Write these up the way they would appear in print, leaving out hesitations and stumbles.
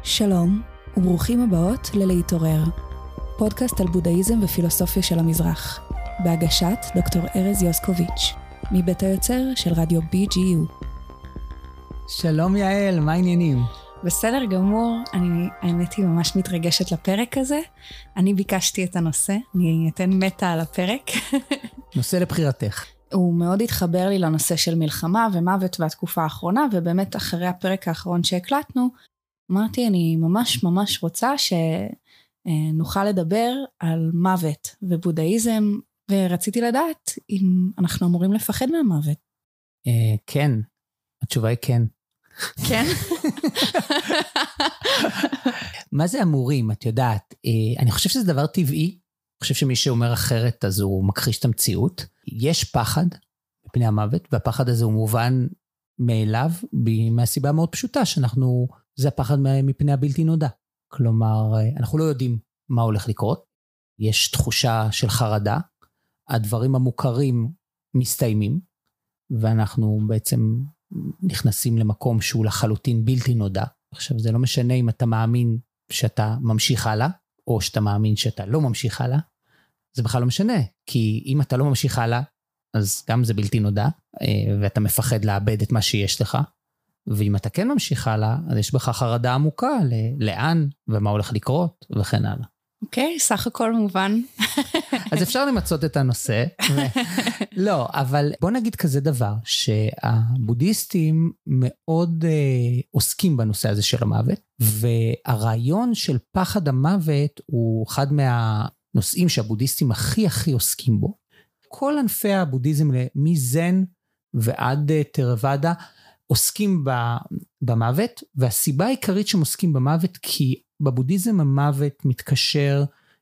שלום, וברוכים הבאות ללהתעורר, פודקאסט על בודהיזם ופילוסופיה של המזרח, בהגשת דוקטור ארז יוסקוביץ', מבית היוצר של רדיו BGU. שלום יעל, מה העניינים? בסדר גמור, האמת היא ממש מתרגשת לפרק הזה. אני ביקשתי את הנושא, אני אתן מטה על הפרק. נושא לבחירתך. הוא מאוד התחבר לי לנושא של מלחמה ומוות והתקופה האחרונה, ובאמת אחרי הפרק האחרון שהקלטנו, אמרתי, אני ממש רוצה שנוכל לדבר על מוות ובודהיזם, ורציתי לדעת אם אנחנו אמורים לפחד מהמוות. כן, התשובה היא כן. כן? מה זה אמורים, את יודעת? אני חושב שזה דבר טבעי, אני חושב שמי שאומר אחרת אז הוא מכחיש את המציאות. יש פחד מפני המוות, והפחד הזה הוא מובן מאליו, מהסיבה מאוד פשוטה שאנחנו... זה הפחד מפני הבלתי נודע. כלומר, אנחנו לא יודעים מה הולך לקרות. יש תחושה של חרדה. הדברים המוכרים מסתיימים, ואנחנו בעצם נכנסים למקום שהוא לחלוטין בלתי נודע. עכשיו, זה לא משנה אם אתה מאמין שאתה ממשיך הלאה, או שאתה מאמין שאתה לא ממשיך הלאה. זה בכלל לא משנה, כי אם אתה לא ממשיך הלאה, אז גם זה בלתי נודע, ואתה מפחד לאבד את מה שיש לך. ואם אתה כן ממשיך הלאה, אז יש בך חרדה עמוקה לאן ומה הולך לקרות וכן הלאה. אוקיי, סך הכל מובן. אז אפשר למצות את הנושא. לא, אבל בוא נגיד כזה דבר, שהבודהיסטים מאוד עוסקים בנושא הזה של המוות, והרעיון של פחד המוות הוא אחד מהנושאים שהבודהיסטים הכי עוסקים בו. כל ענפי הבודהיזם, מזן ועד תרוואדה, עוסקים במוות, והסיבה העיקרית שהם עוסקים במוות, כי בבודהיזם המוות מתקשר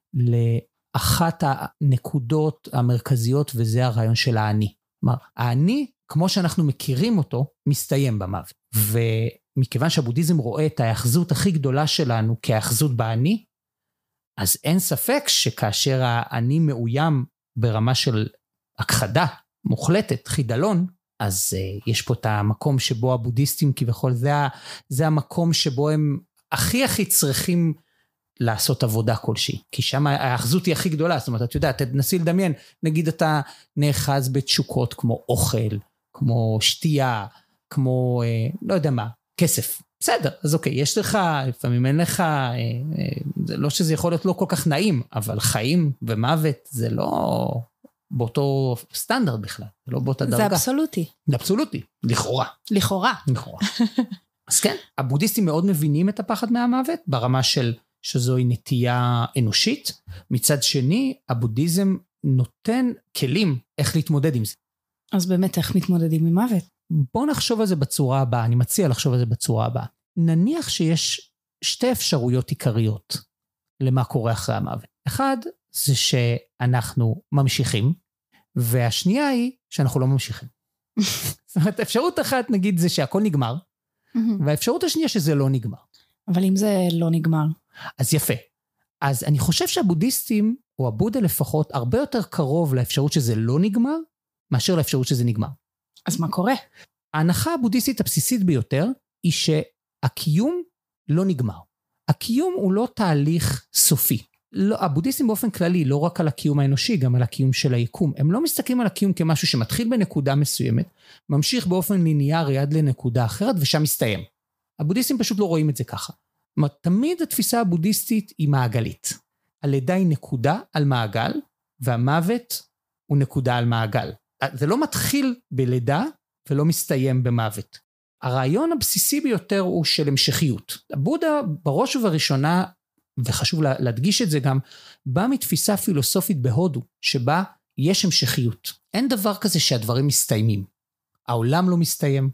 לאחת הנקודות המרכזיות, וזה הרעיון של האני. כלומר, האני, כמו שאנחנו מכירים אותו, מסתיים במוות. ומכיוון שהבודהיזם רואה את האחזות הכי גדולה שלנו כהאחזות באני, אז אין ספק שכאשר האני מאוים ברמה של הכחדה מוחלטת, חידלון, אז יש פה את המקום שבו הבודהיסטים כביכול, זה המקום שבו הם הכי צריכים לעשות עבודה כלשהי, כי שם האחזות היא הכי גדולה, זאת אומרת, את יודעת, תנסי לדמיין, נגיד אתה נאחז בתשוקות כמו אוכל, כמו שתייה, כמו, לא יודע מה, כסף, בסדר, אז אוקיי, יש לך, לפעמים אין לך, לא שזה יכול להיות לא כל כך נעים, אבל חיים ומוות זה לא... באותו סטנדרט בכלל, לא באותה דרגה. זה אבסולוטי. זה אבסולוטי, לכאורה. לכאורה. אז כן, הבודהיסטים מאוד מבינים את הפחד מהמוות, ברמה של שזוהי נטייה אנושית. מצד שני, הבודהיזם נותן כלים איך להתמודד עם זה. אז באמת, איך מתמודדים עם מוות? בואו נחשוב על זה בצורה הבאה, אני מציע לחשוב על זה בצורה הבאה. נניח שיש שתי אפשרויות עיקריות למה קורה אחרי המוות. אחד, זה שאנחנו ממשיכים, והשנייה היא שאנחנו לא ממשיכים. זאת אומרת, האפשרות אחת, נגיד, זה שהכל נגמר, והאפשרות השנייה שזה לא נגמר. אבל אם זה לא נגמר? אז יפה. אז אני חושב שהבודהיסטים, או הבודה לפחות, הרבה יותר קרוב לאפשרות שזה לא נגמר, מאשר לאפשרות שזה נגמר. אז מה קורה? ההנחה הבודהיסטית הבסיסית ביותר, היא שהקיום לא נגמר. הקיום הוא לא תהליך סופי. לא, הבודהיסטים באופן כללי, לא רק על הקיום האנושי, גם על הקיום של היקום. הם לא מסתכלים על הקיום כמשהו שמתחיל בנקודה מסוימת, ממשיך באופן ליניארי עד לנקודה אחרת, ושם מסתיים. הבודהיסטים פשוט לא רואים את זה ככה. זאת אומרת, תמיד התפיסה הבודהיסטית היא מעגלית. הלידה היא נקודה על מעגל, והמוות הוא נקודה על מעגל. זה לא מתחיל בלידה, ולא מסתיים במוות. הרעיון הבסיסי ביותר הוא של המשכיות. הבודה בראש ובראשונה, וחשוב להדגיש את זה גם, בא מתפיסה פילוסופית בהודו, שבה יש המשכיות. אין דבר כזה שהדברים מסתיימים. העולם לא מסתיים.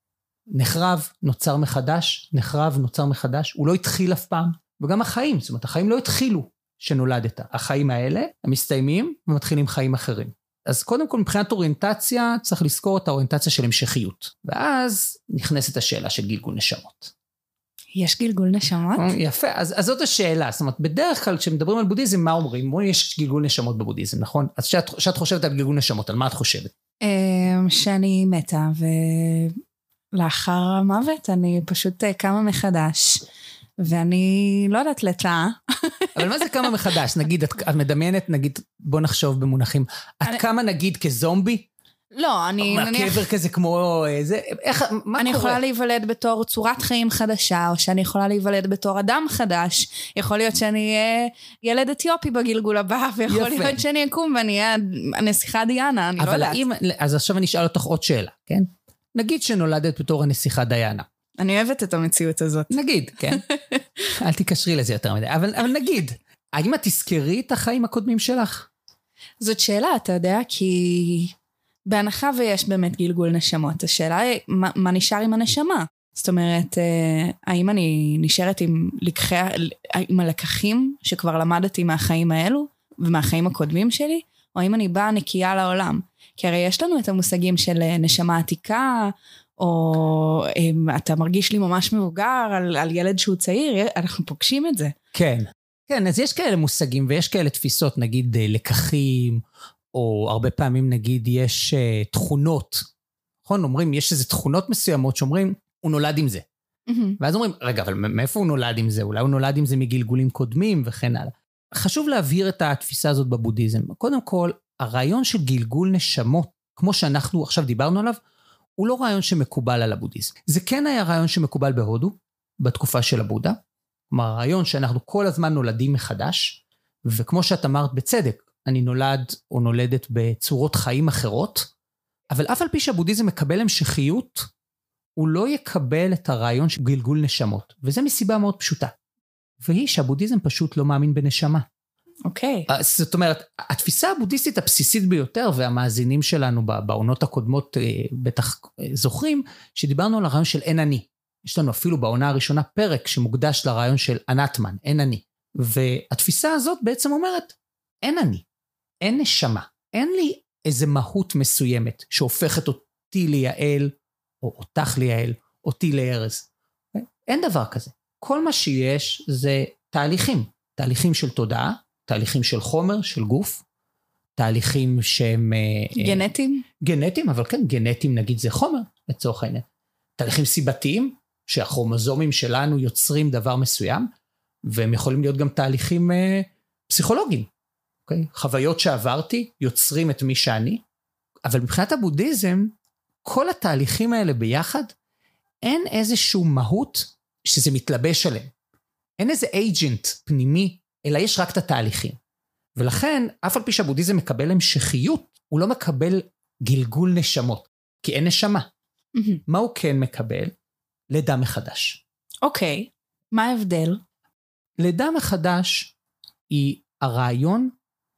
נחרב, נוצר מחדש, נחרב, נוצר מחדש. הוא לא התחיל אף פעם. וגם החיים, זאת אומרת, החיים לא התחילו שנולדת. החיים האלה, הם מסתיימים ומתחילים חיים אחרים. אז קודם כל, מבחינת אוריינטציה, צריך לזכור את האוריינטציה של המשכיות. ואז נכנסת השאלה של גלגול נשמות. יש גלגול נשמות? יפה, אז זאת השאלה, זאת אומרת, בדרך כלל כשמדברים על בודהיזם, מה אומרים? יש גלגול נשמות בבודהיזם, נכון? אז כשאת חושבת על גלגול נשמות, על מה את חושבת? שאני מתה, ולאחר המוות אני פשוט קמה מחדש, ואני לא יודעת לטעה. אבל מה זה כמה מחדש? נגיד, את מדמיינת, נגיד, בוא נחשוב במונחים, את כמה נגיד כזומבי? לא, אני נניח... קבר כזה כמו... איך, מה קורה? אני יכולה להיוולד בתור צורת חיים חדשה, או שאני יכולה להיוולד בתור אדם חדש. יכול להיות שאני אהיה ילד אתיופי בגלגול הבא, ויכול להיות שאני אקום ואני אהיה הנסיכה דיאנה, אני לא יודעת. אז עכשיו אני אשאל אותך עוד שאלה, כן? נגיד שנולדת בתור הנסיכה דיאנה. אני אוהבת את המציאות הזאת. נגיד, כן? אל תקשרי לזה יותר מדי, אבל נגיד, האם את תזכרי את החיים הקודמים שלך? זאת שאלה, אתה יודע, כי בהנחה ויש באמת גלגול נשמות, השאלה היא, מה נשאר עם הנשמה? זאת אומרת, האם אני נשארת עם הלקחים שכבר למדתי מהחיים האלו, ומהחיים הקודמים שלי, או האם אני באה נקייה לעולם? כי הרי יש לנו את המושגים של נשמה עתיקה, או אתה מרגיש לי ממש מבוגר על ילד שהוא צעיר, אנחנו פוגשים את זה. כן, כן, אז יש כאלה מושגים ויש כאלה תפיסות, נגיד לקחים, או הרבה פעמים נגיד יש תכונות, נכון? אומרים, יש איזה תכונות מסוימות שאומרים, הוא נולד עם זה. ואז אומרים, רגע, אבל מאיפה הוא נולד עם זה? אולי הוא נולד עם זה מגלגולים קודמים וכן הלאה. חשוב להבהיר את התפיסה הזאת בבודהיזם. קודם כל, הרעיון של גלגול נשמות, כמו שאנחנו עכשיו דיברנו עליו, הוא לא רעיון שמקובל על הבודהיזם. זה כן היה רעיון שמקובל בהודו, בתקופה של הבודה. כלומר, הרעיון שאנחנו כל הזמן נולדים מחדש, וכמו שאת אמרת בצדק, אני נולד או נולדת בצורות חיים אחרות, אבל אף על פי שהבודהיזם מקבל המשכיות, הוא לא יקבל את הרעיון של גלגול נשמות, וזה מסיבה מאוד פשוטה. והיא שהבודהיזם פשוט לא מאמין בנשמה. אוקיי. זאת אומרת, התפיסה הבודהיסטית הבסיסית ביותר, והמאזינים שלנו בעונות הקודמות בטח זוכרים, שדיברנו על הרעיון של אין אני. יש לנו אפילו בעונה הראשונה פרק שמוקדש לרעיון של אנטמן, אין אני. והתפיסה הזאת בעצם אומרת, אין אני, אין נשמה, אין לי איזה מהות מסוימת שהופכת אותי ליעל, או אותך ליעל, אותי לארז. אין דבר כזה. כל מה שיש זה תהליכים, תהליכים של תודעה, תהליכים של חומר, של גוף, תהליכים שהם... גנטיים? גנטיים, אבל כן, גנטיים נגיד זה חומר, לצורך העניין. תהליכים סיבתיים, שהכרומוזומים שלנו יוצרים דבר מסוים, והם יכולים להיות גם תהליכים פסיכולוגיים. אוקיי? חוויות שעברתי, יוצרים את מי שאני, אבל מבחינת הבודהיזם, כל התהליכים האלה ביחד, אין איזשהו מהות שזה מתלבש עליהם. אין איזה אייג'נט פנימי, אלא יש רק את התהליכים. ולכן, אף על פי שהבודהיזם מקבל המשכיות, הוא לא מקבל גלגול נשמות, כי אין נשמה. מה הוא כן מקבל? לידה מחדש. אוקיי, מה ההבדל? לידה מחדש היא הרעיון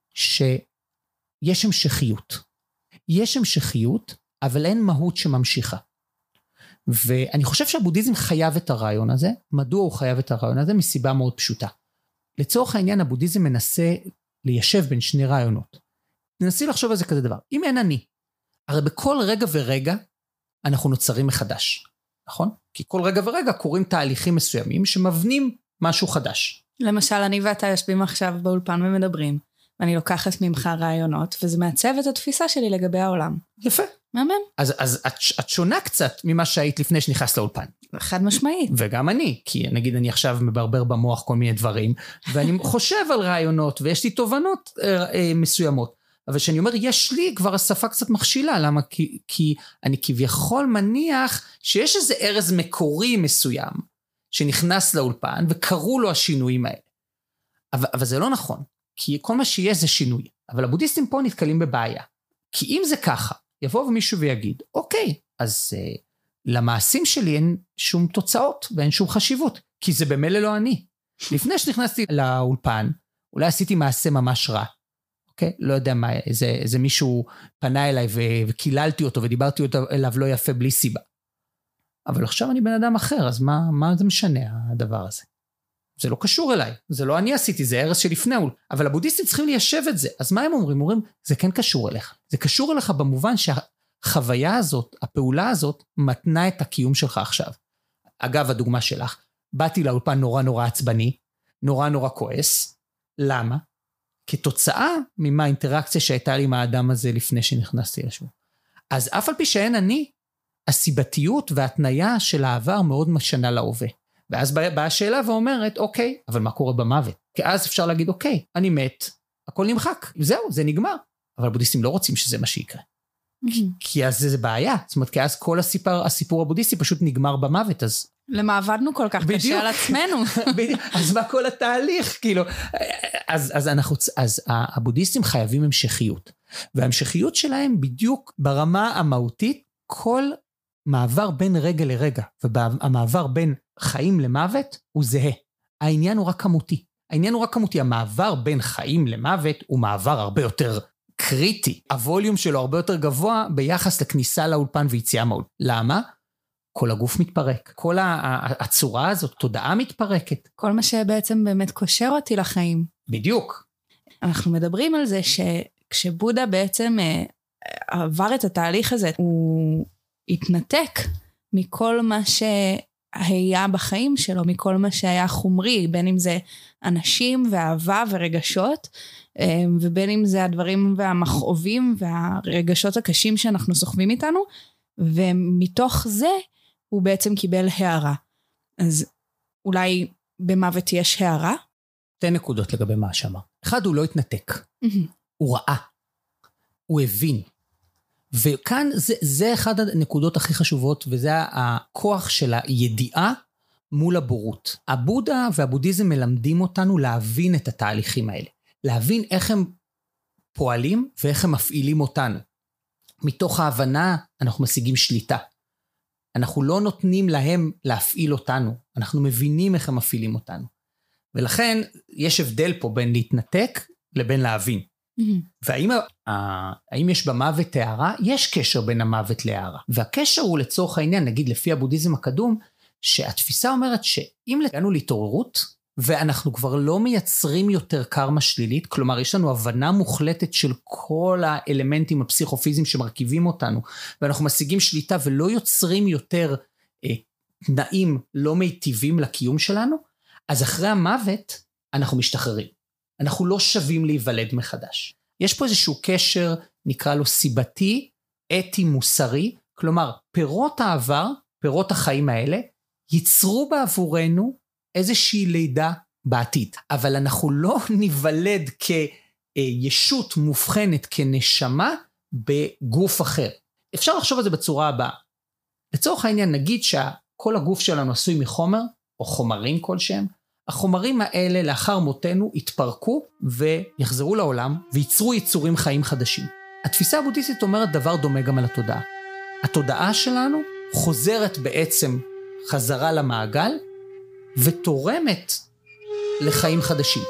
שיש המשכיות. יש המשכיות, אבל אין מהות שממשיכה. ואני חושב שהבודהיזם חייב את הרעיון הזה. מדוע הוא חייב את הרעיון הזה? מסיבה מאוד פשוטה. לצורך העניין, הבודהיזם מנסה ליישב בין שני רעיונות. ננסי לחשוב על זה כזה דבר. אם אין אני, הרי בכל רגע ורגע אנחנו נוצרים מחדש. נכון? כי כל רגע ורגע קורים תהליכים מסוימים שמבנים משהו חדש. למשל, אני ואתה יושבים עכשיו באולפן ומדברים, ואני לוקחת ממך רעיונות, וזה מעצב את התפיסה שלי לגבי העולם. יפה. מהמם. אז את שונה קצת ממה שהיית לפני שנכנס לאולפן. חד משמעית. וגם אני, כי נגיד אני עכשיו מברבר במוח כל מיני דברים, ואני חושב על רעיונות, ויש לי תובנות מסוימות. אבל שאני אומר, יש לי כבר השפה קצת מכשילה, למה? כי אני כביכול מניח שיש איזה ארז מקורי מסוים, שנכנס לאולפן, וקראו לו השינויים האלה. אבל זה לא נכון, כי כל מה שיש זה שינוי. אבל הבודהיסטים פה נתקלים בבעיה. כי אם זה ככה, יבוא מישהו ויגיד, אוקיי, אז למעשים שלי אין שום תוצאות, ואין שום חשיבות, כי זה במילא לא אני. לפני שנכנסתי לאולפן, אולי עשיתי מעשה ממש רע, אוקיי? לא יודע מה, איזה מישהו פנה אליי וקיללתי אותו, ודיברתי אליו לא יפה בלי סיבה. אבל עכשיו אני בן אדם אחר, אז מה זה משנה הדבר הזה? זה לא קשור אליי, זה לא אני עשיתי, זה ארז שלפני, אבל הבודהיסטים צריכים ליישב את זה. אז מה הם אומרים? אומרים, זה כן קשור אליך. זה קשור אליך במובן שהחוויה הזאת, הפעולה הזאת, מתנה את הקיום שלך עכשיו. אגב, הדוגמה שלך, באתי לאולפן נורא עצבני, נורא כועס. למה? כתוצאה ממה האינטראקציה שהייתה לי עם האדם הזה לפני שנכנסתי לשם. אז אף על פי שאין אני, הסיבתיות והתניה של העבר מאוד משנה להווה. ואז באה השאלה ואומרת, אוקיי, אבל מה קורה במוות? כי אז אפשר להגיד, אוקיי, אני מת, הכל נמחק, זהו, זה נגמר. אבל הבודהיסטים לא רוצים שזה מה שיקרה. כי אז זה בעיה, זאת אומרת, כי אז כל הסיפור הבודהיסטי פשוט נגמר במוות, אז... למה עבדנו כל כך קשה על עצמנו? אז מה כל התהליך, כאילו? אז הבודהיסטים חייבים המשכיות, וההמשכיות שלהם בדיוק ברמה המהותית, כל מעבר בין רגע לרגע, והמעבר בין חיים למוות הוא זהה. העניין הוא רק כמותי. המעבר בין חיים למוות הוא מעבר הרבה יותר קריטי. הווליום שלו הרבה יותר גבוה ביחס לכניסה לאולפן ויציאה מהאולפן. למה? כל הגוף מתפרק. כל הצורה הזאת, תודעה מתפרקת. כל מה שבעצם באמת קושר אותי לחיים. בדיוק. אנחנו מדברים על זה שכשבודה בעצם עבר את התהליך הזה, הוא התנתק מכל מה שהיה בחיים שלו, מכל מה שהיה חומרי, בין אם זה אנשים ואהבה ורגשות, ובין אם זה הדברים והמכאובים והרגשות הקשים שאנחנו סוחבים איתנו, ומתוך זה הוא בעצם קיבל הערה. אז אולי במוות יש הערה? 2 נקודות לגבי מה שאמר. אחד, הוא לא התנתק. הוא ראה. הוא הבין. וכאן זה אחד הנקודות הכי חשובות, וזה הכוח של הידיעה מול הבורות. הבודה והבודהיזם מלמדים אותנו להבין את התהליכים האלה. להבין איך הם פועלים ואיך הם מפעילים אותנו. מתוך ההבנה אנחנו משיגים שליטה. אנחנו לא נותנים להם להפעיל אותנו. אנחנו מבינים איך הם מפעילים אותנו. ולכן יש הבדל פה בין להתנתק לבין להבין. והאם יש במוות הערה? יש קשר בין המוות להערה. והקשר הוא לצורך העניין, נגיד לפי הבודהיזם הקדום, שהתפיסה אומרת שאם הגענו להתעוררות, ואנחנו כבר לא מייצרים יותר קרמה שלילית, כלומר יש לנו הבנה מוחלטת של כל האלמנטים הפסיכופיזיים שמרכיבים אותנו, ואנחנו משיגים שליטה ולא יוצרים יותר תנאים לא מיטיבים לקיום שלנו, אז אחרי המוות אנחנו משתחררים. אנחנו לא שווים להיוולד מחדש. יש פה איזשהו קשר, נקרא לו סיבתי, אתי, מוסרי, כלומר פירות העבר, פירות החיים האלה, ייצרו בעבורנו איזושהי לידה בעתיד. אבל אנחנו לא ניוולד כישות מובחנת, כנשמה בגוף אחר. אפשר לחשוב על זה בצורה הבאה. לצורך העניין נגיד שכל הגוף שלנו עשוי מחומר, או חומרים כלשהם, החומרים האלה לאחר מותנו יתפרקו ויחזרו לעולם וייצרו יצורים חיים חדשים. התפיסה הבודהיסטית אומרת דבר דומה גם על התודעה. התודעה שלנו חוזרת בעצם חזרה למעגל ותורמת לחיים חדשים.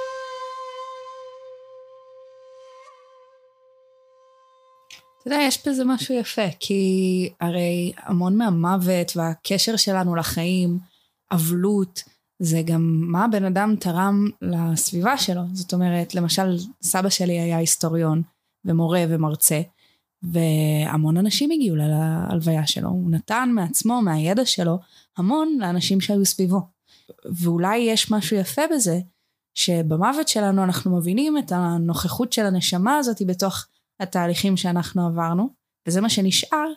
אתה יודע, יש בזה משהו יפה, כי הרי המון מהמוות והקשר שלנו לחיים, אבלות, זה גם מה הבן אדם תרם לסביבה שלו. זאת אומרת, למשל, סבא שלי היה היסטוריון ומורה ומרצה, והמון אנשים הגיעו להלוויה שלו. הוא נתן מעצמו, מהידע שלו, המון לאנשים שהיו סביבו. ואולי יש משהו יפה בזה, שבמוות שלנו אנחנו מבינים את הנוכחות של הנשמה הזאת בתוך התהליכים שאנחנו עברנו, וזה מה שנשאר,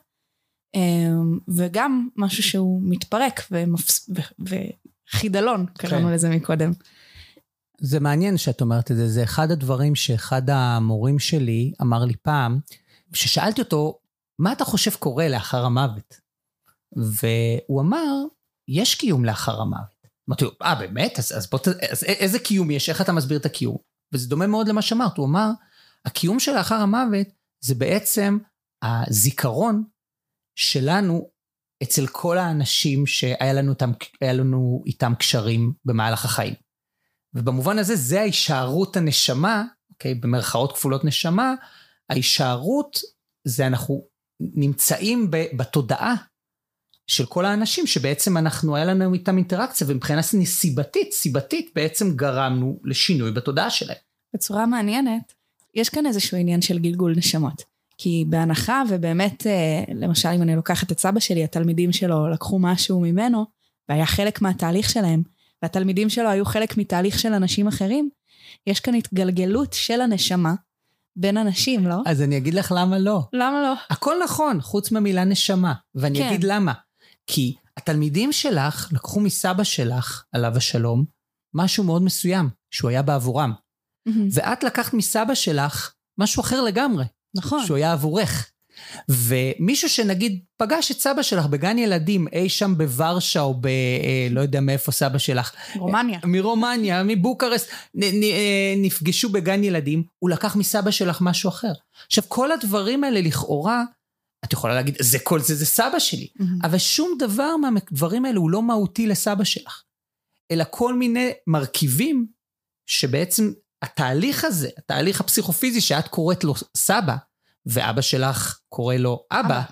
וגם משהו שהוא מתפרק וחידלון, קראנו לזה מקודם. זה מעניין שאת אומרת את זה, זה אחד הדברים שאחד המורים שלי אמר לי פעם, ששאלתי אותו, מה אתה חושב קורה לאחר המוות? והוא אמר, יש קיום לאחר המוות. אמרתי לו, באמת? אז איזה קיום יש? איך אתה מסביר את הקיום? וזה דומה מאוד למה שאמרת, הוא אמר, הקיום של לאחר המוות, זה בעצם הזיכרון שלנו, אצל כל האנשים שהיה לנו איתם קשרים במהלך החיים. ובמובן הזה, זה ההישארות הנשמה, אוקיי, במרכאות כפולות נשמה, ההישארות זה אנחנו נמצאים בתודעה של כל האנשים שבעצם היה לנו איתם אינטראקציה, ומבחינה סיבתית בעצם גרמנו לשינוי בתודעה שלהם. בצורה מעניינת, יש כאן איזשהו עניין של גלגול נשמות, כי בהנחה ובאמת, למשל אם אני לוקחת את סבא שלי, התלמידים שלו לקחו משהו ממנו, והיה חלק מהתהליך שלהם, והתלמידים שלו היו חלק מתהליך של אנשים אחרים, יש כאן התגלגלות של הנשמה, בין אנשים, לא? אז אני אגיד לך למה לא. למה לא? הכל נכון, חוץ מהמילה נשמה. ואני אגיד למה. כי התלמידים שלך לקחו מסבא שלך, עליו השלום, משהו מאוד מסוים, שהוא היה בעבורם. ואת לקחת מסבא שלך משהו אחר לגמרי. נכון. שהוא היה עבורך. ומישהו שנגיד פגש את סבא שלך בגן ילדים, אי שם בוורשה או לא יודע מאיפה סבא שלך. רומניה. מרומניה, מבוקרסט, נפגשו בגן ילדים, הוא לקח מסבא שלך משהו אחר. עכשיו, כל הדברים האלה לכאורה, את יכולה להגיד, כל זה סבא שלי. אבל שום דבר מהדברים האלה הוא לא מהותי לסבא שלך. אלא כל מיני מרכיבים שבעצם התהליך הזה, התהליך הפסיכופיזי שאת קוראת לו סבא, ואבא שלך קורא לו אבא,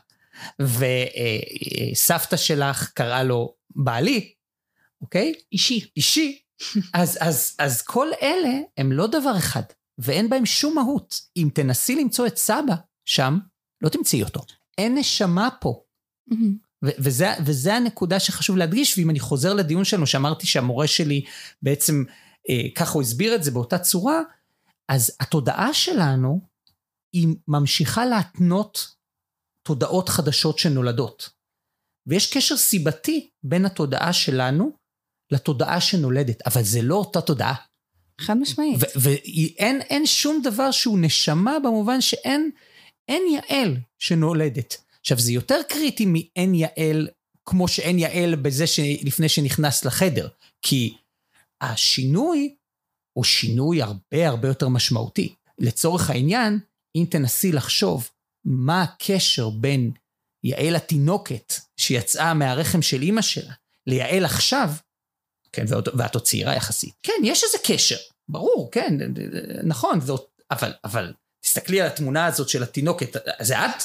וסבתא שלך קראה לו בעלי, אוקיי? אישי. אז כל אלה הם לא דבר אחד, ואין בהם שום מהות. אם תנסי למצוא את סבא שם, לא תמצאי אותו. אין נשמה פה. וזה הנקודה שחשוב להדגיש, ואם אני חוזר לדיון שלנו, שאמרתי שהמורה שלי בעצם, ככה הוא הסביר את זה באותה צורה, אז התודעה שלנו, היא ממשיכה להתנות תודעות חדשות שנולדות. ויש קשר סיבתי בין התודעה שלנו, לתודעה שנולדת, אבל זה לא אותה תודעה. חד משמעית. ואין שום דבר שהוא נשמה, במובן שאין יעל שנולדת. עכשיו, זה יותר קריטי מאין יעל, כמו שאין יעל בזה לפני שנכנס לחדר, כי השינוי הוא שינוי הרבה יותר משמעותי. לצורך העניין, אם תנסי לחשוב מה הקשר בין יעל התינוקת שיצאה מהרחם של אמא שלה, ליעל עכשיו, כן, ואת עוד צעירה יחסית. כן, יש איזה קשר, ברור, כן, נכון, אבל תסתכלי על התמונה הזאת של התינוקת, זה את?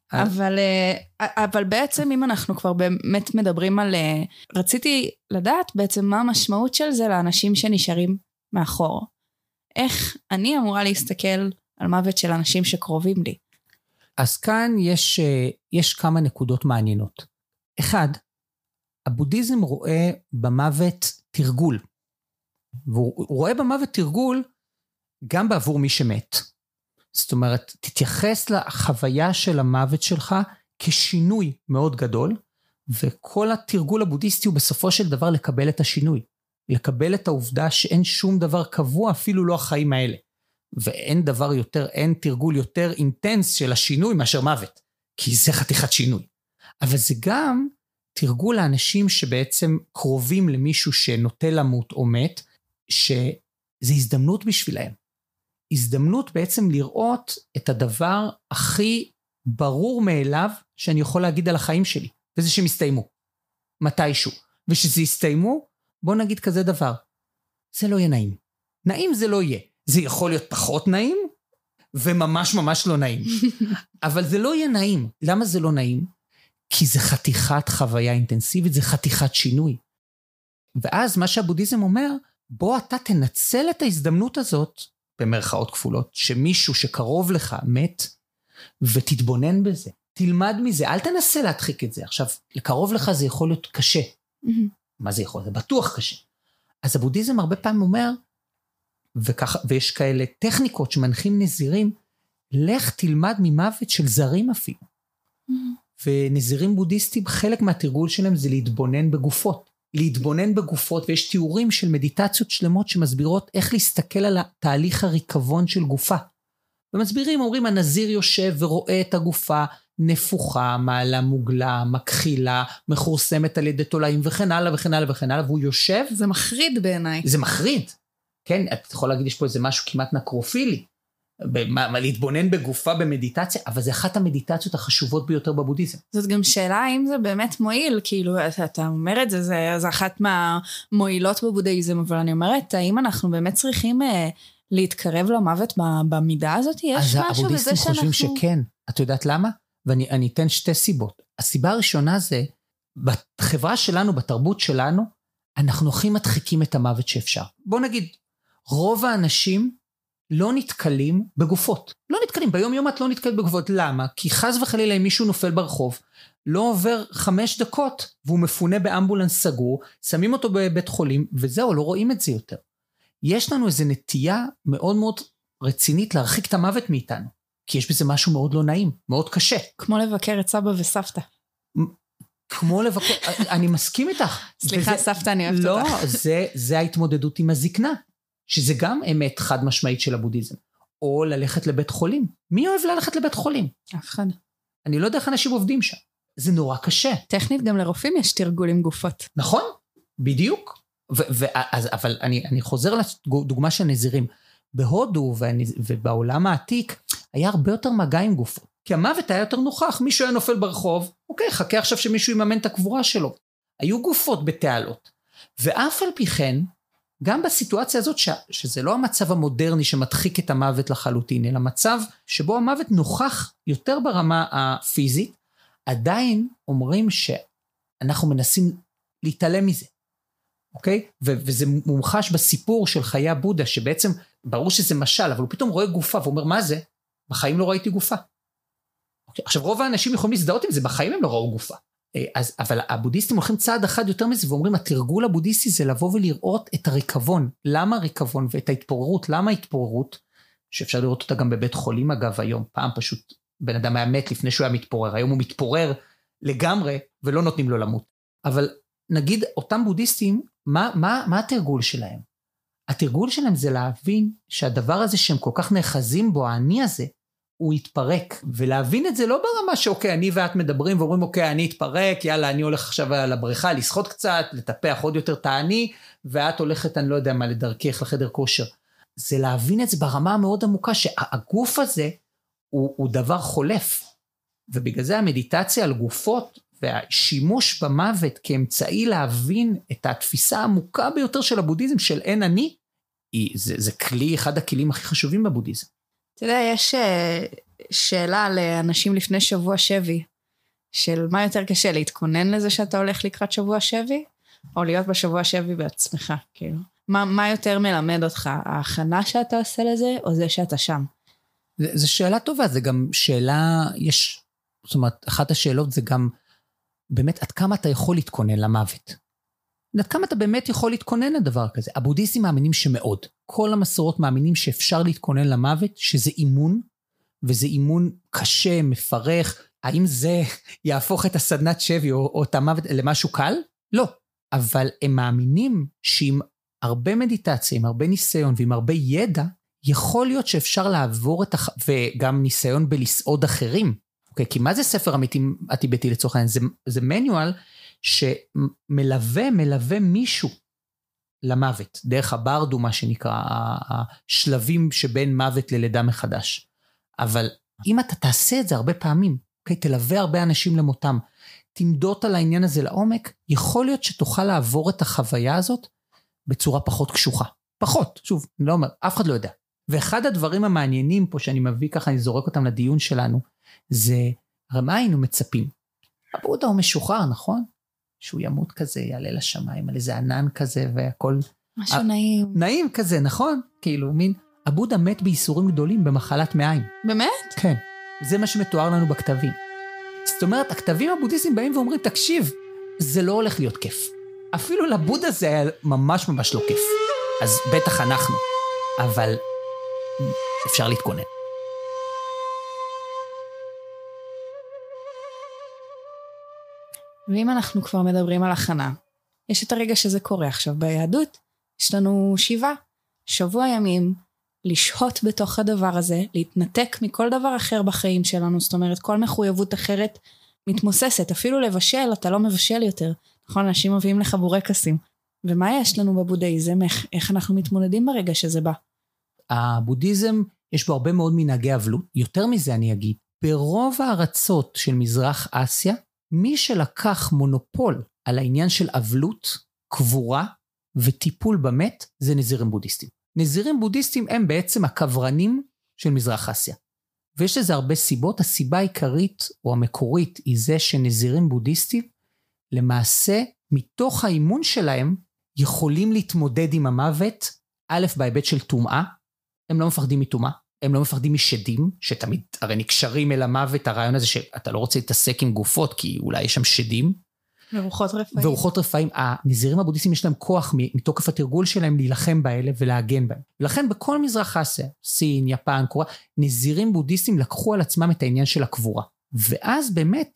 אבל בעצם אם אנחנו כבר באמת מדברים על, רציתי לדעת בעצם מה המשמעות של זה לאנשים שנשארים מאחור. איך אני אמורה להסתכל על מוות של אנשים שקרובים לי? אז כאן יש כמה נקודות מעניינות. אחד, הבודהיזם רואה במוות תרגול. והוא רואה במוות תרגול גם בעבור מי שמת. זאת אומרת, תתייחס לחוויה של המוות שלך כשינוי מאוד גדול, וכל התרגול הבודהיסטי הוא בסופו של דבר לקבל את השינוי. לקבל את העובדה שאין שום דבר קבוע, אפילו לא החיים האלה. ואין תרגול יותר אינטנס של השינוי מאשר מוות, כי זה חתיכת שינוי. אבל זה גם תרגול לאנשים שבעצם קרובים למישהו שנוטה למות או מת, שזה הזדמנות בשבילהם. הזדמנות בעצם לראות את הדבר הכי ברור מאליו שאני יכול להגיד על החיים שלי, וזה שהם יסתיימו, מתישהו. ושזה יסתיימו, בוא נגיד כזה דבר, זה לא יהיה נעים. נעים זה לא יהיה. זה יכול להיות פחות נעים, וממש ממש לא נעים. אבל זה לא יהיה נעים. למה זה לא נעים? כי זה חתיכת חוויה אינטנסיבית, זה חתיכת שינוי. ואז מה שהבודהיזם אומר, בוא אתה תנצל את ההזדמנות הזאת, במרכאות כפולות, שמישהו שקרוב לך מת, ותתבונן בזה. תלמד מזה, אל תנסה להדחיק את זה. עכשיו, לקרוב לך זה יכול להיות קשה. מה זה יכול? זה בטוח קשה. אז הבודהיזם הרבה פעמים אומר, ויש כאלה טכניקות שמנחים נזירים, לך תלמד ממוות של זרים אפילו. ונזירים בודהיסטים, חלק מהתרגול שלהם זה להתבונן בגופות. להתבונן בגופות, ויש תיאורים של מדיטציות שלמות שמסבירות איך להסתכל על התהליך הריקבון של גופה. ומסבירים, אומרים, הנזיר יושב ורואה את הגופה נפוחה, מעלה מוגלה, מכחילה, מחורסמת על ידי תולעים וכן הלאה וכן הלאה וכן הלאה, והוא יושב. זה מחריד בעיניי. זה מחריד. כן, את יכולה להגיד, יש פה איזה משהו כמעט נקרופילי, להתבונן בגופה במדיטציה, אבל זה אחת המדיטציות החשובות ביותר בבודהיזם. זאת גם שאלה האם זה באמת מועיל, כאילו אתה אומר את זה, זה אחת מהמועילות בבודהיזם, אבל אני אומרת, האם אנחנו באמת צריכים להתקרב למוות במידה הזאת? יש משהו בזה שאנחנו... אז הבודהיסטים חושבים שכן, את יודעת למה? ואני אתן שתי סיבות. הסיבה הראשונה זה, בחברה שלנו, בתרבות שלנו, אנחנו הכי מדחיקים את המוות שאפשר. בוא נגיד, רוב האנשים לא נתקלים בגופות. לא נתקלים, ביום יום את לא נתקלת בגופות. למה? כי חס וחלילה אם מישהו נופל ברחוב, לא עובר 5 דקות, והוא מפונה באמבולנס סגור, שמים אותו בבית חולים, וזהו, לא רואים את זה יותר. יש לנו איזו נטייה מאוד מאוד רצינית להרחיק את המוות מאיתנו, כי יש בזה משהו מאוד לא נעים, מאוד קשה. כמו לבקר את סבא וסבתא. כמו לבקר, אני מסכים איתך. סליחה, סבתא, אני אוהבת אותך. לא, זה ההתמודדות עם הזקנה, שזה גם אמת חד משמעית של הבודהיזם. או ללכת לבית חולים. מי אוהב ללכת לבית חולים? אף אחד. אני לא יודע איך אנשים עובדים שם. זה נורא קשה. טכנית גם לרופאים יש תרגול עם גופות. נכון, בדיוק. אבל אני חוזר לדוגמה של נזירים. בהודו ובעולם העתיק, היה הרבה יותר מגע עם גופות. כי המוות היה יותר נוכח. מישהו היה נופל ברחוב, אוקיי, חכה עכשיו שמישהו יממן את הקבורה שלו. היו גופות בתעלות. ואף על פי כן, גם בסיטואציה הזאת, שזה לא המצב המודרני שמדחיק את המוות לחלוטין, אלא מצב שבו המוות נוכח יותר ברמה הפיזית, עדיין אומרים שאנחנו מנסים להתעלם מזה, אוקיי? וזה מומחש בסיפור של חיי הבודה, שבעצם ברור שזה משל, אבל הוא פתאום רואה גופה, ואומר, מה זה? בחיים לא ראיתי גופה. אוקיי? עכשיו, רוב האנשים יכולים להזדהות עם זה, בחיים הם לא ראו גופה. אבל הבודהיסטים הולכים צעד אחד יותר מזה, ואומרים, התרגול הבודהיסטי זה לבוא ולראות את הריקבון. למה הריקבון ואת ההתפוררות? למה ההתפוררות? שאפשר לראות אותה גם בבית חולים, אגב, היום. פעם פשוט בן אדם היה מת לפני שהוא היה מתפורר. היום הוא מתפורר לגמרי, ולא נותנים לו למות. אבל נגיד, אותם בודהיסטים, מה התרגול שלהם? התרגול שלהם זה להבין שהדבר הזה שהם כל כך נאחזים בו, העני הזה, הוא יתפרק, ולהבין את זה לא ברמה שאוקיי, אני ואת מדברים ואומרים אוקיי, אני אתפרק, יאללה, אני הולך עכשיו לבריכה, לשחות קצת, לטפח עוד יותר את העני, ואת הולכת, אני לא יודע מה, לדרכך לחדר כושר. זה להבין את זה ברמה המאוד עמוקה, שהגוף הזה הוא דבר חולף, ובגלל זה המדיטציה על גופות, והשימוש במוות כאמצעי להבין את התפיסה העמוקה ביותר של הבודהיזם, של אין אני, זה כלי, אחד הכלים הכי חשובים בבודהיזם. אתה יודע, יש שאלה לאנשים לפני שבוע שבי, של מה יותר קשה, להתכונן לזה שאתה הולך לקראת שבוע שבי, או להיות בשבוע שבי בעצמך, כאילו. מה יותר מלמד אותך, ההכנה שאתה עושה לזה, או זה שאתה שם? זו שאלה טובה, זה גם שאלה, זאת אומרת, אחת השאלות זה גם, באמת, עד כמה אתה יכול להתכונן למוות? עד כמה אתה באמת יכול להתכונן לדבר כזה? הבודהיסטים מאמינים שמאוד. כל המסורות מאמינים שאפשר להתכונן למוות, שזה אימון, וזה אימון קשה, מפרך. האם זה יהפוך את הסדנת שבי או את המוות למשהו קל? לא. אבל הם מאמינים שעם הרבה מדיטציה, עם הרבה ניסיון ועם הרבה ידע, יכול להיות שאפשר לעבור וגם ניסיון בלסעוד אחרים. אוקיי, כי מה זה ספר הטיבטי לצורך העניין? זה מניואל שמלווה מישהו למוות, דרך הברדו, מה שנקרא, השלבים שבין מוות ללידה מחדש. אבל אם אתה תעשה את זה הרבה פעמים, אוקיי, תלווה הרבה אנשים למותם, תמדות על העניין הזה לעומק, יכול להיות שתוכל לעבור את החוויה הזאת בצורה פחות קשוחה. פחות, שוב, אני לא אומר, אף אחד לא יודע. ואחד הדברים המעניינים פה שאני מביא ככה, אני זורק אותם לדיון שלנו, זה, הרי מה היינו מצפים? הבודה הוא משוחרר, נכון? שהוא ימות כזה, יעלה לשמיים, על איזה ענן כזה והכל. משהו נעים. נעים כזה, נכון? כאילו, מין, הבודה מת בייסורים גדולים במחלת מעיים. באמת? כן. זה מה שמתואר לנו בכתבים. זאת אומרת, הכתבים הבודהיסטים באים ואומרים, תקשיב, זה לא הולך להיות כיף. אפילו לבודה זה היה ממש ממש לא כיף. אז בטח אנחנו. אבל אפשר להתכונן. ואם אנחנו כבר מדברים על הכנה, יש את הרגע שזה קורה עכשיו ביהדות, יש לנו שבוע ימים, לשהות בתוך הדבר הזה, להתנתק מכל דבר אחר בחיים שלנו, זאת אומרת, כל מחויבות אחרת מתמוססת, אפילו לבשל, אתה לא מבשל יותר, נכון, אנשים מביאים לך בורקסים, ומה יש לנו בבודהיזם, איך אנחנו מתמודדים ברגע שזה בא? הבודהיזם, יש בו הרבה מאוד מנהגי אבלות, יותר מזה אני אגיד, ברוב הארצות של מזרח אסיה, מי שלקח מונופול על העניין של אבלות, קבורה וטיפול במת, זה נזירים בודהיסטים. נזירים בודהיסטים הם בעצם הקברנים של מזרח אסיה. ויש לזה הרבה סיבות, הסיבה העיקרית או המקורית היא זה שנזירים בודהיסטים, למעשה מתוך האימון שלהם, יכולים להתמודד עם המוות, א' בהיבט של טומאה, הם לא מפחדים מטומאה, הם לא מפחדים משדים, שתמיד הרי נקשרים אל המוות, הרעיון הזה שאתה לא רוצה להתעסק עם גופות, כי אולי יש שם שדים. ורוחות רפאים. הנזירים הבודהיסטים יש להם כוח מתוקף התרגול שלהם להילחם באלה ולהגן בהם. ולכן בכל מזרח אסיה, סין, יפן, קוריאה, נזירים בודהיסטים לקחו על עצמם את העניין של הקבורה. ואז באמת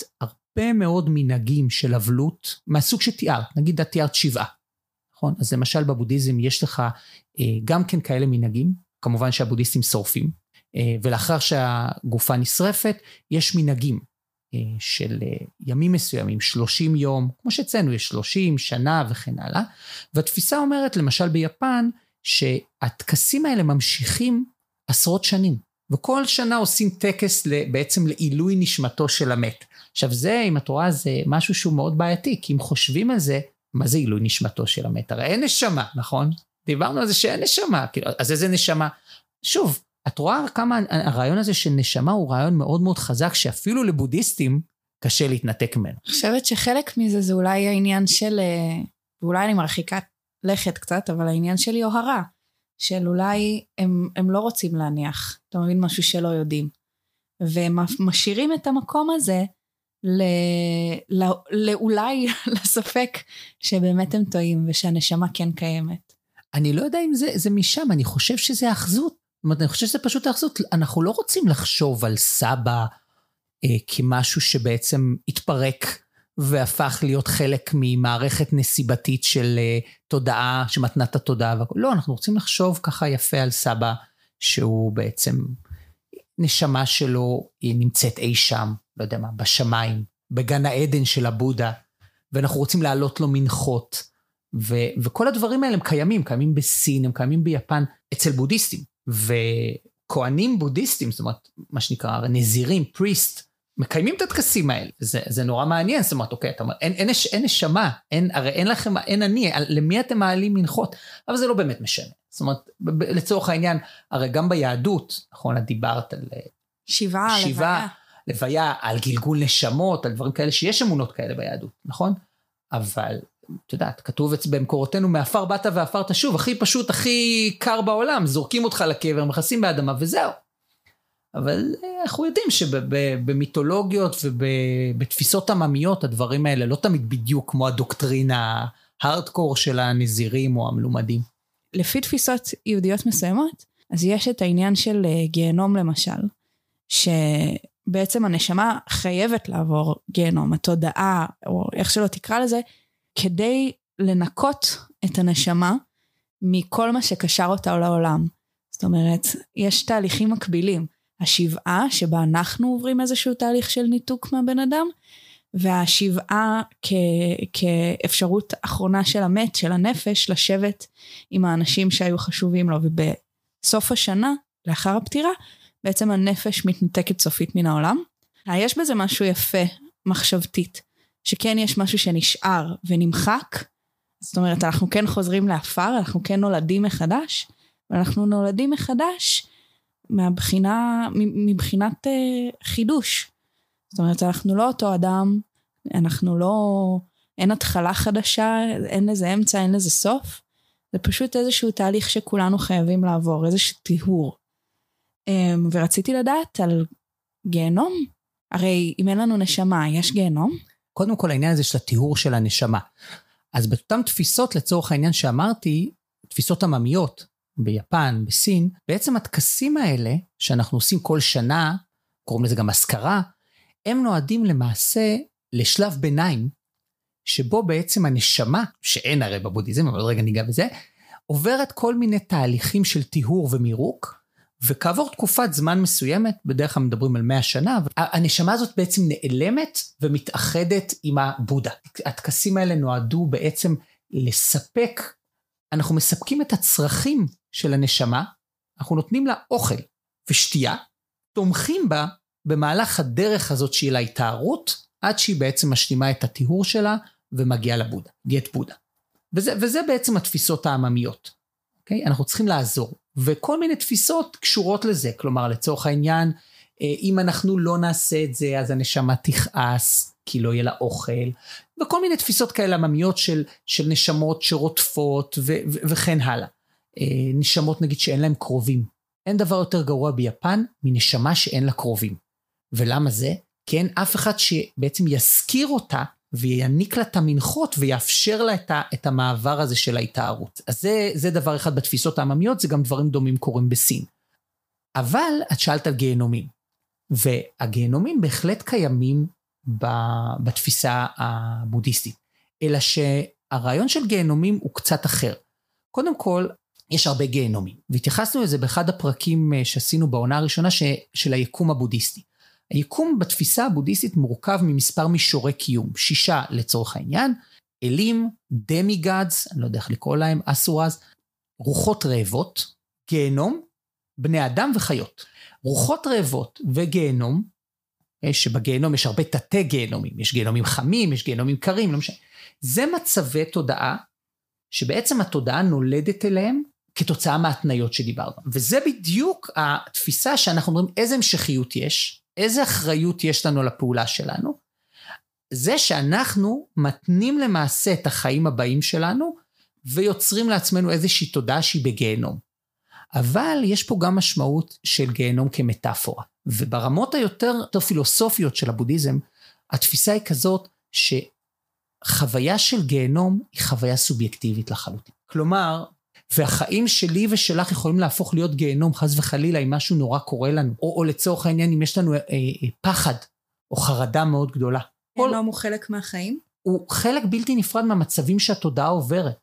הרבה מאוד מנהגים של אבלות, מהסוג שתיארת, נגיד את תיארת 7, נכון? אז למשל בבודהיזם יש לך גם כן כאלה מנהגים, כמובן שהבודהיסטים שורפים, ולאחר שהגופה נשרפת, יש מנהגים של ימים מסוימים, 30 יום, כמו שאצלנו יש 30, שנה וכן הלאה, והתפיסה אומרת, למשל ביפן, שהטקסים האלה ממשיכים עשרות שנים, וכל שנה עושים טקס בעצם לעילוי נשמתו של המת. עכשיו זה, אם את רואה, זה משהו שהוא מאוד בעייתי, כי אם חושבים על זה, מה זה עילוי נשמתו של המת? הרי אין נשמה, נכון? דיברנו על זה שאין נשמה, אז איזה נשמה? שוב, את רואה כמה הרעיון הזה של נשמה הוא רעיון מאוד מאוד חזק, שאפילו לבודהיסטים קשה להתנתק ממנו. אני חושבת שחלק מזה זה אולי העניין של, ואולי אני מרחיקה לכת קצת, אבל העניין של יוהרה, של אולי הם לא רוצים להניח, אתה מבין משהו שלא יודעים, והם משאירים את המקום הזה, לאולי לספק שבאמת הם טועים, ושהנשמה כן קיימת. אני לא יודע אם זה משם, אני חושב שזה אחזות, זאת אומרת, אני חושב שזה פשוט אחזות, אנחנו לא רוצים לחשוב על סבא, כמשהו שבעצם התפרק, והפך להיות חלק ממערכת נסיבתית של תודעה, שמתנת התודעה, לא, אנחנו רוצים לחשוב ככה יפה על סבא, שהוא בעצם, נשמה שלו היא נמצאת אי שם, לא יודע מה, בשמיים, בגן העדן של הבודה, ואנחנו רוצים להעלות לו מנחות, וכל הדברים האלה הם קיימים בסין, הם קיימים ביפן, אצל בודהיסטים, וכהנים בודהיסטים, זאת אומרת, מה שנקרא, נזירים, פריסט, מקיימים את הטקסים האלה, זה נורא מעניין, זאת אומרת, אוקיי, אתה אומר, אין נשמה, הרי אין לכם, אין אני, למי אתם מעלים מנחות, אבל זה לא באמת משנה, זאת אומרת, לצורך העניין, הרי גם ביהדות, נכון, את דיברת על שיבה, לוויה, על גלגול נשמות, על דברים כאלה, שיש אמונות כאלה ביהדות, נכון? אבל, אתה יודעת, כתוב במקורותינו, מאפר באת ואפר תשוב, הכי פשוט, הכי קר בעולם, זורקים אותך לקבר, מכסים באדמה, וזהו. אבל אנחנו יודעים שבמיתולוגיות ובתפיסות עממיות, הדברים האלה לא תמיד בדיוק כמו הדוקטרינה ההארדקור של הנזירים או המלומדים. לפי תפיסות יהודיות מסוימות, אז יש את העניין של גיהנום למשל, שבעצם הנשמה חייבת לעבור גיהנום, התודעה, או איך שלא תקרא לזה, כדי לנקות את הנשמה מכל מה שקשר אותה לעולם. זאת אומרת, יש תהליכים מקבילים. השבעה שבה אנחנו עוברים איזשהו תהליך של ניתוק מהבן אדם, והשבעה כאפשרות אחרונה של המת, של הנפש, לשבת עם האנשים שהיו חשובים לו, ובסוף השנה, לאחר הפטירה, בעצם הנפש מתנתקת סופית מן העולם. יש בזה משהו יפה, מחשבתית, שכן יש משהו שנשאר ונמחק, זאת אומרת, אנחנו כן חוזרים לאפר, אנחנו כן נולדים מחדש, ואנחנו נולדים מחדש, מבחינת חידוש. זאת אומרת, אנחנו לא אותו אדם, אנחנו לא, אין התחלה חדשה, אין לזה אמצע, אין לזה סוף, זה פשוט איזשהו תהליך שכולנו חייבים לעבור, איזשהו טיהור. ורציתי לדעת על גיהנום, הרי אם אין לנו נשמה, יש גיהנום? קודם כל העניין הזה של הטיהור של הנשמה. אז באותן תפיסות לצורך העניין שאמרתי, תפיסות עממיות, ביפן, בסין, בעצם הטקסים האלה, שאנחנו עושים כל שנה, קוראים לזה גם הזכרה, הם נועדים למעשה לשלב ביניים, שבו בעצם הנשמה, שאין הרי בבודהיזם, אבל רגע ניגע בזה, עוברת כל מיני תהליכים של טיהור ומירוק, וכעבור תקופת זמן מסוימת, בדרך כלל מדברים על 100 שנה, הנשמה הזאת בעצם נעלמת ומתאחדת עם הבודה. הטקסים האלה נועדו בעצם לספק, אנחנו מספקים את הצרכים של הנשמה, אנחנו נותנים לה אוכל ושתייה, תומכים בה במהלך הדרך הזאת שהיא להתארות, עד שהיא בעצם משלימה את הטיהור שלה, ומגיעה לבודה, גט בודה. וזה בעצם התפיסות העממיות. Okay? אנחנו צריכים לעזור, וכל מיני תפיסות קשורות לזה, כלומר לצורך העניין, אם אנחנו לא נעשה את זה, אז הנשמה תכעס, כי לא יהיה לה אוכל, וכל מיני תפיסות כאלה עממיות של נשמות שרוטפות, וכן הלאה. נשמות נגיד שאין להם קרובים. אין דבר יותר גרוע ביפן מנשמה שאין לה קרובים. ולמה זה? כי אין אף אחד שבעצם יזכיר אותה, ויעניק לה את המנחות, ויאפשר לה את המעבר הזה של ההתארות. אז זה דבר אחד בתפיסות העממיות, זה גם דברים דומים קורים בסין. אבל את שאלת על גיהנומים, והגיהנומים בהחלט קיימים בתפיסה הבודהיסטית, אלא שהרעיון של גיהנומים הוא קצת אחר. קודם כל, יש הרבה גיהנומים, והתייחסנו לזה באחד הפרקים שעשינו בעונה הראשונה של היקום הבודהיסטי. היקום בתפיסה הבודהיסטית מורכב ממספר מישורי קיום, 6 לצורך העניין, אלים, דמיגאדס, אני לא יודע איך לקרוא להם, אסורז, רוחות רעבות, גיהנום, בני אדם וחיות. רוחות רעבות וגיהנום, שבגיהנום יש הרבה תתי גיהנומים, יש גיהנומים חמים, יש גיהנומים קרים, לא משנה. זה מצבי תודעה, שבעצם התודעה נולדת אליהם, כתוצאה מהתניות שדיברנו. וזה בדיוק התפיסה שאנחנו אומרים איזה המשכיות יש, איזה אחריות יש לנו לפעולה שלנו, זה שאנחנו מתנים למעשה את החיים הבאים שלנו, ויוצרים לעצמנו איזושהי תודעה שהיא בגיהנום. אבל יש פה גם משמעות של גיהנום כמטאפורה. וברמות היותר פילוסופיות של הבודהיזם, התפיסה היא כזאת שחוויה של גיהנום היא חוויה סובייקטיבית לחלוטין. כלומר, והחיים שלי ושלך יכולים להפוך להיות גיהנום חס וחלילה אם משהו נורא קורה לנו, או לצורך העניין אם יש לנו פחד או חרדה מאוד גדולה. גיהנום הוא חלק מהחיים? הוא חלק בלתי נפרד מהמצבים שהתודעה עוברת.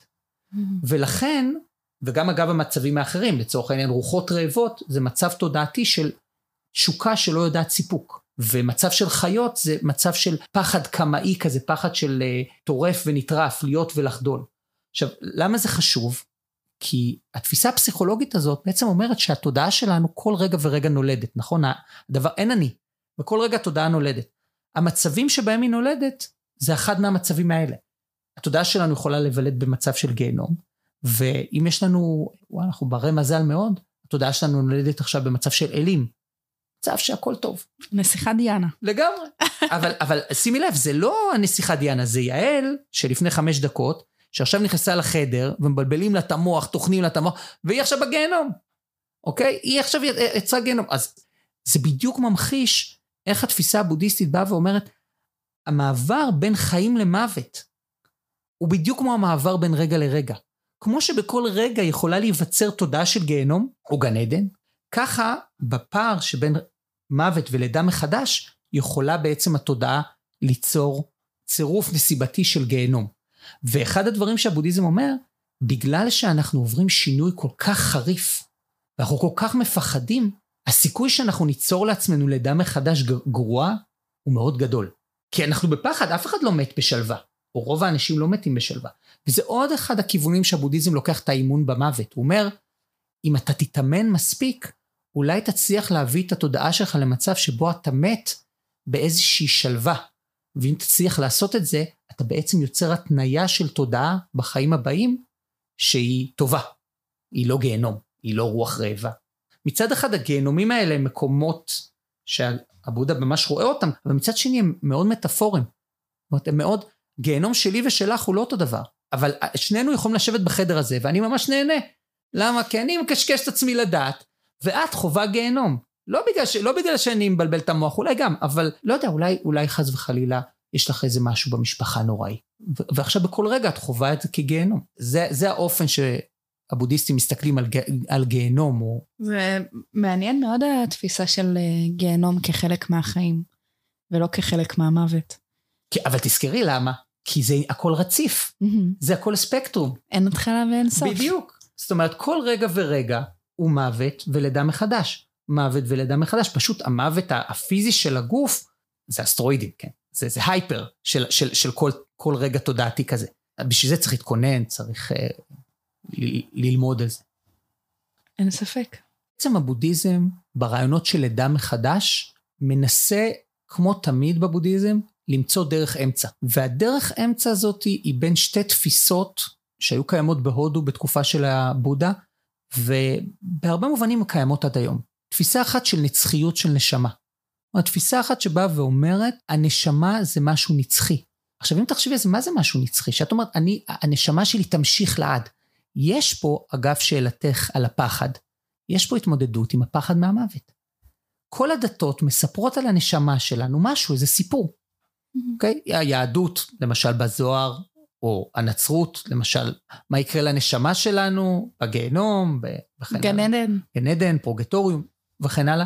ולכן, וגם אגב המצבים האחרים, לצורך העניין רוחות רעבות, זה מצב תודעתי של תשוקה שלא יודעת סיפוק. ומצב של חיות זה מצב של פחד קמאי כזה, פחד של טורף ונטרף, להיות ולחדול. עכשיו, למה זה חשוב? כי התפיסה הפסיכולוגית הזאת בעצם אומרת שהתודעה שלנו כל רגע ורגע נולדת, נכון? הדבר, אין אני, וכל רגע התודעה נולדת. המצבים שבהם היא נולדת, זה אחד מהמצבים האלה. התודעה שלנו יכולה לבלד במצב של גיהנום, ואם יש לנו, אנחנו ברי מזל מאוד, התודעה שלנו נולדת עכשיו במצב של אלים, מצב שהכל טוב. נסיכה דיאנה. לגמרי. אבל שימי לב, זה לא הנסיכה דיאנה, זה יעל, שלפני 5 דקות, שעכשיו נכנסה לחדר, ומבלבלים לה את המוח, תוכנים לה את המוח, והיא עכשיו בגיהנום. אוקיי? היא עכשיו יצרה גיהנום. אז זה בדיוק ממחיש, איך התפיסה הבודהיסטית באה ואומרת, המעבר בין חיים למוות, הוא בדיוק כמו המעבר בין רגע לרגע. כמו שבכל רגע יכולה להיווצר תודעה של גיהנום, או גן עדן, ככה בפער שבין מוות ולידה מחדש, יכולה בעצם התודעה ליצור צירוף נסיבתי של גיהנום. ואחד הדברים שהבודהיזם אומר, בגלל שאנחנו עוברים שינוי כל כך חריף, ואנחנו כל כך מפחדים, הסיכוי שאנחנו ניצור לעצמנו לידה מחדש גרועה, הוא מאוד גדול. כי אנחנו בפחד, אף אחד לא מת בשלווה, או רוב האנשים לא מתים בשלווה. וזה עוד אחד הכיוונים שהבודהיזם לוקח את האימון במוות. הוא אומר, אם אתה תתאמן מספיק, אולי תצליח להביא את התודעה שלך למצב שבו אתה מת באיזושהי שלווה. ואם תצליח לעשות את זה, אתה בעצם יוצר התניה של תודעה בחיים הבאים, שהיא טובה. היא לא גיהנום, היא לא רוח רעבה. מצד אחד הגיהנומים האלה הם מקומות שהבודה ממש רואה אותם, אבל מצד שני הם מאוד מטאפוריים. זאת אומרת, הם מאוד, גיהנום שלי ושלך הוא לא אותו דבר. אבל שנינו יכולים לשבת בחדר הזה, ואני ממש נהנה. למה? כי אני מקשקש את עצמי לדעת, ואת חובה גיהנום. לא בגלל שאני מבלבל את המוח, אולי גם, אבל לא יודע, אולי חס וחלילה, יש לך איזה משהו במשפחה נוראי. ועכשיו בכל רגע את חובה את זה כגיהנום. זה האופן שהבודהיסטים מסתכלים על גיהנום. זה מעניין מאוד התפיסה של גיהנום כחלק מהחיים, ולא כחלק מהמוות. אבל תזכרי למה? כי זה הכל רציף. זה הכל ספקטרום. אין התחלה ואין סוף. בדיוק. זאת אומרת, כל רגע ורגע הוא מוות ולידה מחדש. מוות ולידה מחדש. פשוט המוות הפיזי של הגוף, זה אסטרואידים, כן? זה הייפר של כל רגע תודעתי כזה. בשביל זה צריך להתכונן, צריך ללמוד על זה. אין ספק. בעצם הבודהיזם, ברעיונות של לידה מחדש, מנסה, כמו תמיד בבודהיזם, למצוא דרך אמצע. והדרך אמצע הזאת היא בין שתי תפיסות שהיו קיימות בהודו בתקופה של הבודה, ובהרבה מובנים קיימות עד היום. תפיסה אחת של נצחיות של נשמה. התפיסה אחת שבאה ואומרת, הנשמה זה משהו נצחי. עכשיו אם תחשבי, מה זה משהו נצחי? שאת אומרת, הנשמה שלי תמשיך לעד. יש פה, אגב שאלתך על הפחד, יש פה התמודדות עם הפחד מהמוות. כל הדתות מספרות על הנשמה שלנו משהו, איזה סיפור. אוקיי? היהדות, למשל בזוהר, או הנצרות, למשל, מה יקרה לנשמה שלנו, בגיהנום, גן עדן. גן עדן, פרוגטוריום, וכן הלאה.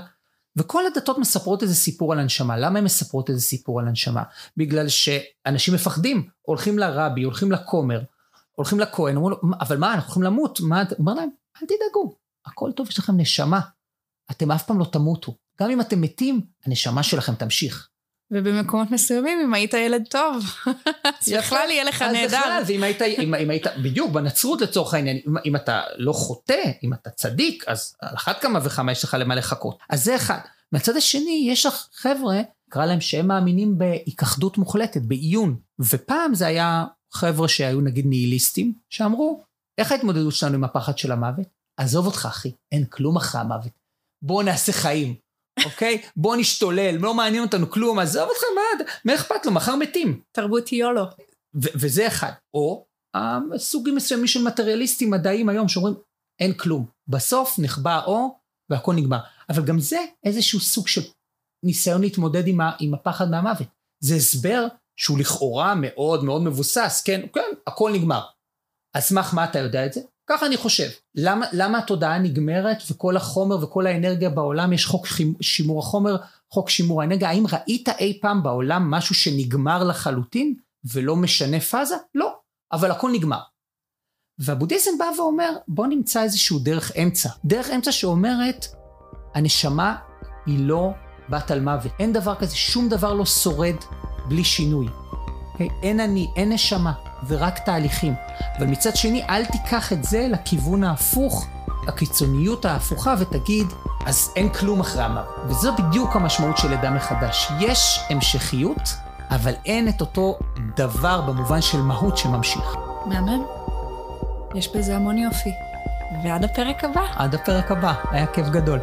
וכל הדתות מספרות איזה סיפור על הנשמה. למה הן מספרות איזה סיפור על הנשמה? בגלל שאנשים מפחדים, הולכים לרבי, הולכים לכומר, הולכים לכהן, אומרים לו, אבל מה, אנחנו הולכים למות? אומר להם, אל תדאגו, הכל טוב, יש לכם נשמה, אתם אף פעם לא תמותו. גם אם אתם מתים, הנשמה שלכם תמשיך. ובמקומות מסוימים, אם היית ילד טוב, בכלל יהיה לך נהדר. ואם היית, בדיוק, בנצרות לצורך העניין, אם אתה לא חוטא, אם אתה צדיק, אז על אחת כמה וכמה יש לך למה לחכות. אז זה אחד. מהצד השני, יש חבר'ה, קרא להם שהם מאמינים בהיכחדות מוחלטת, בעיון. ופעם זה היה חבר'ה שהיו נגיד ניהיליסטים, שאמרו, איך ההתמודדות שלנו עם הפחד של המוות? עזוב אותך אחי, אין כלום אחרי המוות. בואו נעשה חיים. אוקיי? בוא נשתולל, לא מעניין אותנו כלום, עזוב אותך, מה אכפת לו, מחר מתים. תרבות יולו. וזה אחד. או סוגים מסוימים של מטריאליסטים מדעיים היום, שאומרים, אין כלום. בסוף נחבא האור, והכל נגמר. אבל גם זה איזשהו סוג של ניסיון להתמודד עם הפחד מהמוות. זה הסבר שהוא לכאורה מאוד מאוד מבוסס, כן, הכל נגמר. אז סמך מה אתה יודע את זה? ככה אני חושב. למה התודעה נגמרת וכל החומר וכל האנרגיה בעולם, יש חוק שימור החומר, חוק שימור האנרגיה? האם ראית אי פעם בעולם משהו שנגמר לחלוטין ולא משנה פאזה? לא, אבל הכל נגמר. והבודהיזם בא ואומר, בוא נמצא איזשהו דרך אמצע. דרך אמצע שאומרת, הנשמה היא לא בת על מוות. אין דבר כזה, שום דבר לא שורד בלי שינוי. אין אני, אין נשמה, ורק תהליכים. אבל מצד שני, אל תיקח את זה לכיוון ההפוך, הקיצוניות ההפוכה, ותגיד, אז אין כלום אחרי המוות. וזו בדיוק המשמעות של לידה מחדש. יש המשכיות, אבל אין את אותו דבר במובן של מהות שממשיך. מהמם. יש בזה המון יופי. ועד הפרק הבא. עד הפרק הבא, היה כיף גדול.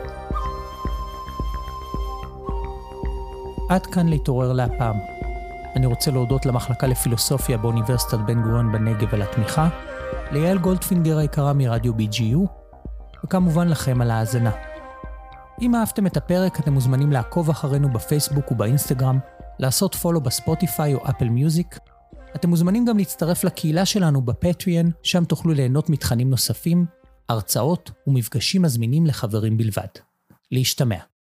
עד כאן להתעורר להפעם. אני רוצה להודות למחלקה לפילוסופיה באוניברסיטת בן גוריון בנגב על התמיכה, ליעל גולדפינגר היקרה מרדיו BGU, וכמובן לכם על ההאזנה. אם אהבתם את הפרק, אתם מוזמנים לעקוב אחרינו בפייסבוק ובאינסטגרם, לעשות פולו בספוטיפיי או אפל מיוזיק. אתם מוזמנים גם להצטרף לקהילה שלנו בפטריון, שם תוכלו ליהנות מתכנים נוספים, הרצאות ומפגשים מזמינים לחברים בלבד. להשתמע.